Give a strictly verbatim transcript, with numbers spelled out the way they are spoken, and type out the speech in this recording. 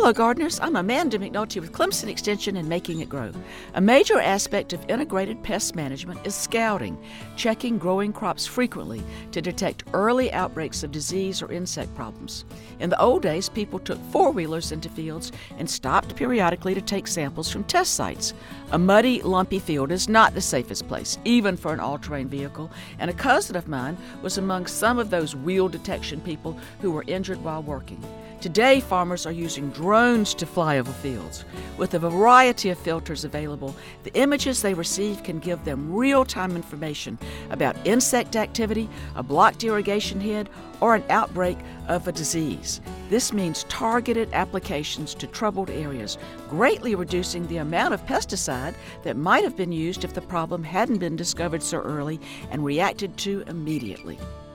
Hello gardeners, I'm Amanda McNulty with Clemson Extension and Making It Grow. A major aspect of integrated pest management is scouting, checking growing crops frequently to detect early outbreaks of disease or insect problems. In the old days, people took four-wheelers into fields and stopped periodically to take samples from test sites. A muddy, lumpy field is not the safest place, even for an all-terrain vehicle, and a cousin of mine was among some of those wheel detection people who were injured while working. Today, farmers are using drones to fly over fields. With a variety of filters available, the images they receive can give them real-time information about insect activity, a blocked irrigation head, or an outbreak of a disease. This means targeted applications to troubled areas, greatly reducing the amount of pesticide that might have been used if the problem hadn't been discovered so early and reacted to immediately.